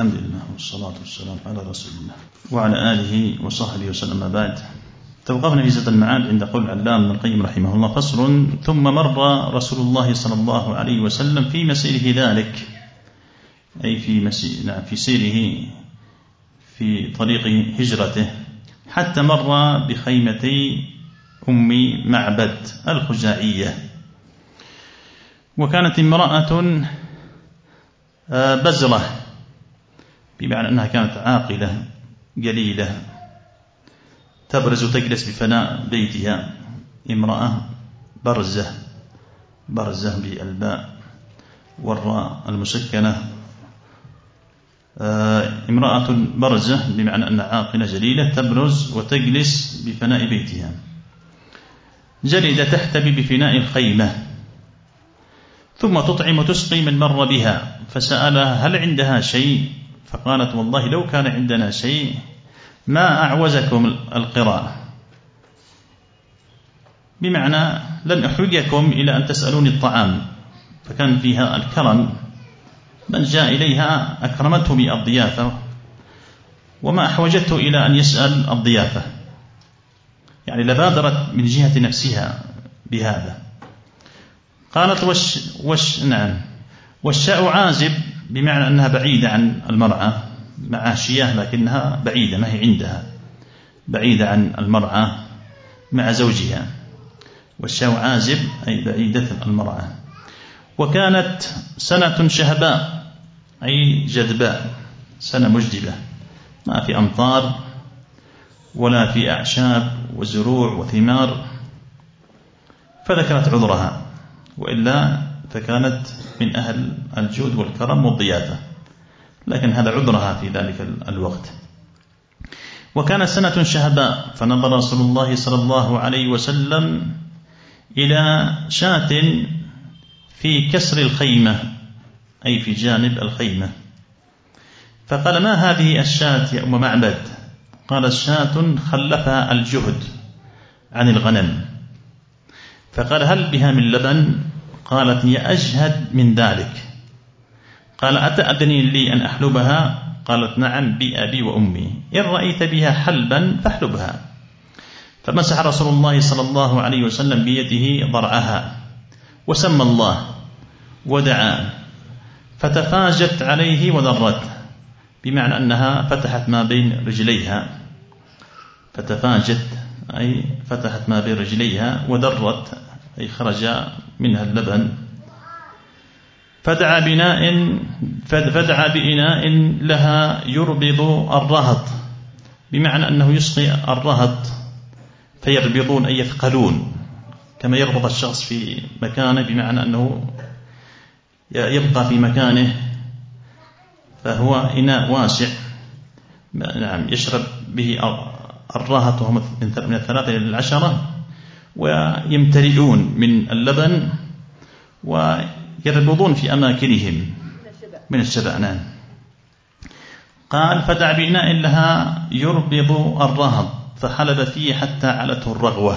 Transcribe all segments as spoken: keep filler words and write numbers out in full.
الحمد لله والصلاة والسلام على رسول الله وعلى آله وصحبه وسلم. ما بعد، توقفنا في زاد المعاد عند قول العلامة ابن القيم رحمه الله: فصل: ثم مر رسول الله صلى الله عليه وسلم في مسيره ذلك، أي في, مسي... نعم في سيره في طريق هجرته، حتى مر بخيمتي أم معبد الخزاعية، وكانت امرأة بزرة، بمعنى أنها كانت عاقلة جليلة تبرز تجلس بفناء بيتها، امرأة برزة، برزة بالباء والراء المسكنة، امرأة برزة بمعنى أنها عاقلة جليلة تبرز وتجلس بفناء بيتها، جلد تحتبي بفناء الخيمة، ثم تطعم وتسقي من مر بها، فسألها: هل عندها شيء؟ فقالت: والله لو كان عندنا شيء ما أعوزكم القراءة، بمعنى لن أحرجكم إلى أن تسألوني الطعام، فكان فيها الكرم، من جاء إليها أكرمته بالضيافة وما أحوجته إلى أن يسأل الضيافة، يعني لبادرت من جهة نفسها بهذا. قالت: وش, وش نعم والشاء عازب، بمعنى أنها بعيدة عن المرعى، معاشية لكنها بعيدة، ما هي عندها، بعيدة عن المرعى مع زوجها، والشاء عازب أي بعيدة المرعى. وكانت سنة شهباء أي جدباء، سنة مجدبة، ما في أمطار ولا في أعشاب وزروع وثمار، فذكرت عذرها، وإلا فكانت من أهل الجود والكرم والضيافة، لكن هذا عذرها في ذلك الوقت. وكانت سنة شهباء، فنظر رسول الله صلى الله عليه وسلم إلى شاة في كسر الخيمة، أي في جانب الخيمة، فقال: ما هذه الشاة يا أم معبد؟ قالت: شاة خلفها الجهد عن الغنم. فقال: هل بها من لبن؟ قالت: هي أجهد من ذلك. قال: أتأذني لي أن أحلبها؟ قالت: نعم بأبي وأمي، إن رأيت بها حلبا فاحلبها. فمسح رسول الله صلى الله عليه وسلم بيده ضرعها وسمى الله ودعا، فتفاجت عليه وذرت، بمعنى أنها فتحت ما بين رجليها، فتفاجت أي فتحت ما بين رجليها، وذرت أي خرج منها اللبن. فدعا بناء فدعا بإناء لها يربض الرهط، بمعنى أنه يسقي الرهط فيربضون أي يثقلون، كما يربض الشخص في مكانه، بمعنى أنه يبقى في مكانه، فهو إناء واسع، نعم يشرب به الرهط، وهم من الثلاثة إلى العشرة، ويمتلئون من اللبن ويربضون في أماكنهم من الشبع. نعم. قال: فدعا بإناء لها يربض الرهط، فحلب فيه حتى علته الرغوة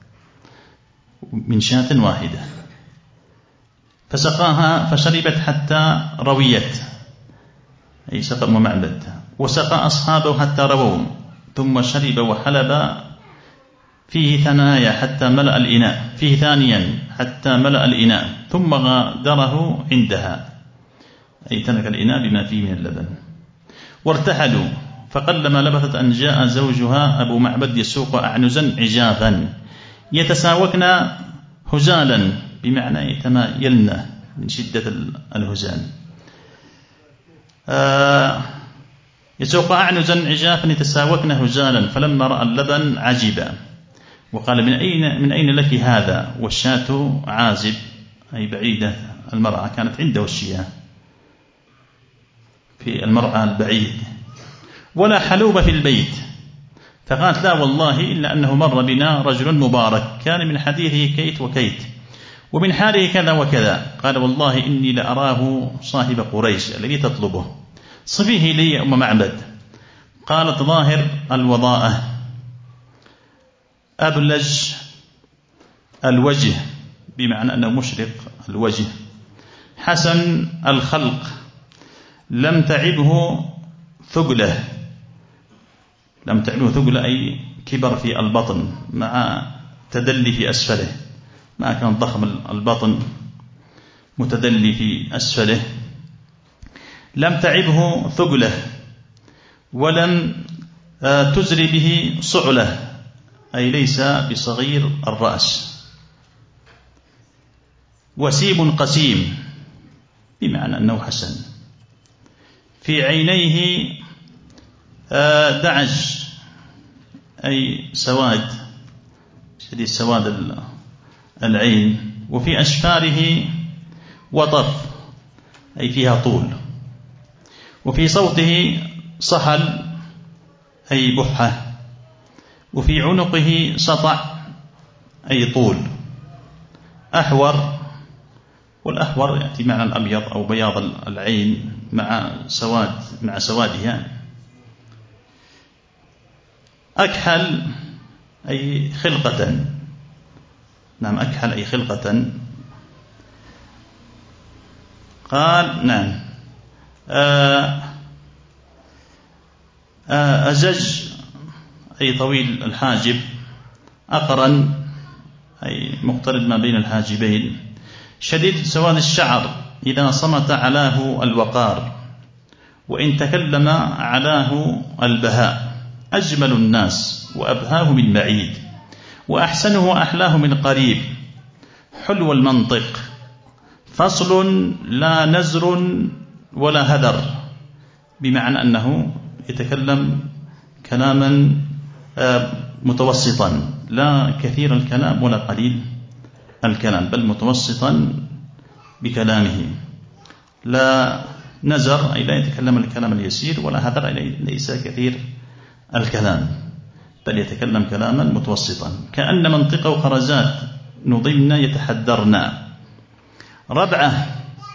من شاة واحدة، فسقاها فشربت حتى رويت، أي سقى أم معبد، وسقى أصحابه حتى رووا، ثم شرب وحلب فيه ثنايا حتى ملأ الإناء، فيه ثانيا حتى ملأ الإناء، ثم غادره عندها، أي ترك الإناء بما فيه من اللبن. وارتحلوا، فقلما لبثت أن جاء زوجها أبو معبد يسوق أعنزا عجافا، يتساوكن هزالا، بمعنى يتمايلن من شدة الهزال. آه يسوق أعنزا عجافا يتساوكن هزالا، فلما رأى اللبن عجبا، وقال: من أين من أين لك هذا؟ والشاة عازب أي بعيدة المرعى، كانت عنده الشياه في المرعى البعيد، ولا حلوب في البيت. فقالت: لا والله إلا أنه مر بنا رجل مبارك، كان من حديثه كيت وكيت، ومن حاله كذا وكذا. قال: والله إني لأراه صاحب قريش الذي تطلبه، صفيه لي يا أم معبد. قالت: ظاهر الوضاءة، أبلج الوجه، بمعنى أنه مشرق الوجه، حسن الخلق، لم تعبه ثقله، لم تعبه ثقله أي كبر في البطن مع تدلي في أسفله، ما كان ضخم البطن متدلي في أسفله. لم تعبه ثقله ولم تزري به صعله، أي ليس بصغير الرأس. وسيم قسيم بمعنى أنه حسن. في عينيه دعج أي سواد شديد سواد العين. وفي أشفاره وطر أي فيها طول. وفي صوته صحل أي بحة. وفي عنقه سطع أي طول. أحور، والأحور يأتي معنى الأبيض أو بياض العين مع سواد مع سوادها. أكحل أي خلقة، نعم أكحل أي خلقة. قال نعم أزج أي طويل الحاجب. أقرن أي مقترب ما بين الحاجبين. شديد سواد الشعر، إذا صمت علاه الوقار، وإن تكلم علاه البهاء. أجمل الناس وأبهاه من بعيد، وأحسنه وأحلاه من قريب. حلو المنطق، فصل لا نزر ولا هدر، بمعنى أنه يتكلم كلاما متوسطا، لا كثير الكلام ولا قليل الكلام، بل متوسطا بكلامه. لا نزر أي لا يتكلم الكلام اليسير، ولا هدر أي ليس كثير الكلام، بل يتكلم كلاما متوسطا. كأن منطقه خرزات نضمن يتحدرن. ربعة،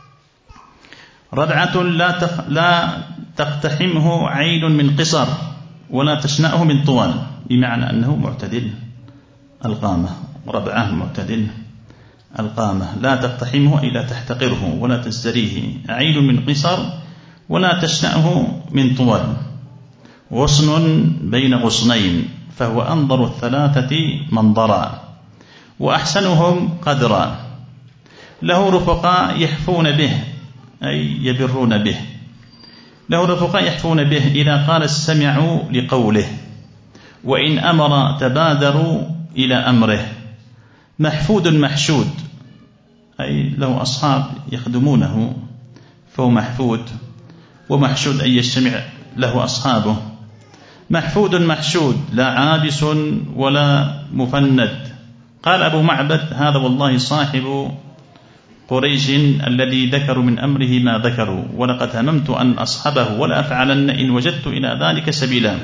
ربعة لا لا تقتحمه عين من قصر، ولا تشنأه من طوال، بمعنى أنه معتدل القامة. ربعة معتدل القامة. لا تقتحمه أي لا تحتقره ولا تزدريه. عين من قصر ولا تشنأه من طوال. غصن بين غصنين، فهو أنظر الثلاثة منظرا، وأحسنهم قدرا. له رفقاء يحفون به أي يبرون به. له رفقاء يحفون به، إذا قال استمعوا لقوله، وإن أمر تبادروا إلى أمره. محفود محشود أي له أصحاب يخدمونه فهو محفود، ومحشود أي يجتمع له أصحابه. محفود محشود، لا عابس ولا مفند. قال أبو معبد هذا والله صاحب قريش الذي ذكروا من أمره ما ذكروا، ولقد هممت أن أصحبه ولا أفعلن إن وجدت إلى ذلك سبيلا.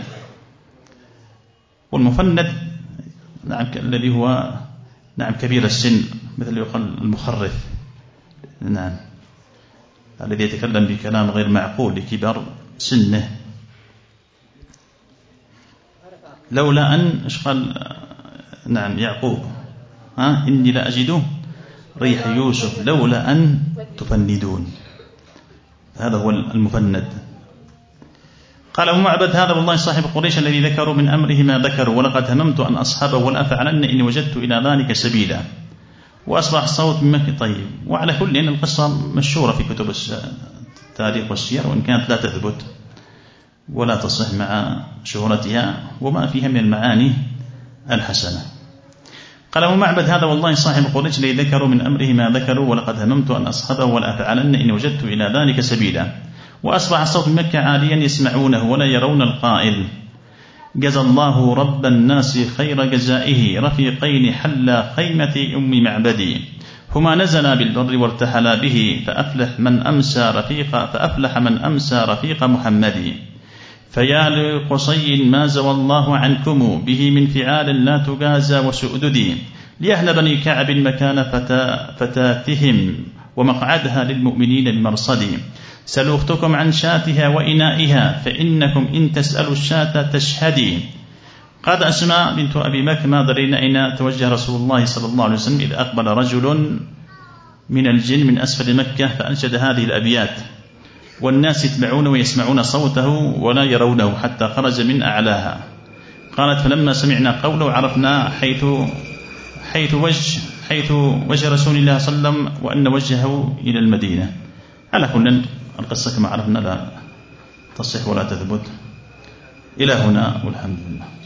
والمفند نعم الذي هو نعم كبير السن، مثل يقال المخرف، نعم الذي يتكلم بكلام غير معقول لكبر سنه. لولا أن إيش قال نعم يعقوب ها إني لأجد ريح يوسف لولا أن تفندون. هذا هو المفند. قال أبو معبد هذا والله صاحب قريش الذي ذكروا من أمره ما ذكروا، ولقد هممت أن أصحبه ولا أفعلن إن وجدت إلى ذلك سبيلا. وأصبح الصوت من مكة. طيب، وعلى كل إن القصة مشهورة في كتب التاريخ والسير، وإن كانت لا تثبت ولا تصح مع شهرتها وما فيها من المعاني الحسنة. قال أبو معبد هذا والله صاحب قريش الذي ذكروا من أمره ما ذكروا، ولقد هممت أن أصحبه ولا أفعلن إن وجدت إلى ذلك سبيلا. وأصبح الصوت من مكة عاليا يسمعونه ولا يرون القائل. جزى الله رب الناس خير جزائه، رفيقين حلا خيمة أم معبدي، هما نزلا بالبر وارتحلا به، فأفلح من أمسى رفيق فأفلح من أمسى رفيق محمد. فيا لقصي ما زوى الله عنكم، به من فعال لا تجازى وسؤددي، ليهل بني كعب مكان فتا فتاتهم، ومقعدها للمؤمنين المرصد. سلوا أختكم عن شاتها وإنائها، فإنكم إن تسألوا الشاة تشهدي. قال أسماء بنت أبي بكر ما درينا أين توجه رسول الله صلى الله عليه وسلم إذ أقبل رجل من الجن من أسفل مكة فأنشد هذه الأبيات. والناس يتبعون ويسمعون صوته ولا يرونه حتى خرج من أعلاها. قالت فلما سمعنا قوله عرفنا حيث حيث وجه حيث وجه رسول الله صلى الله عليه وسلم وأن وجهه إلى المدينة. على كل القصة كما عرفنا لا تصح ولا تثبت. إلى هنا والحمد لله.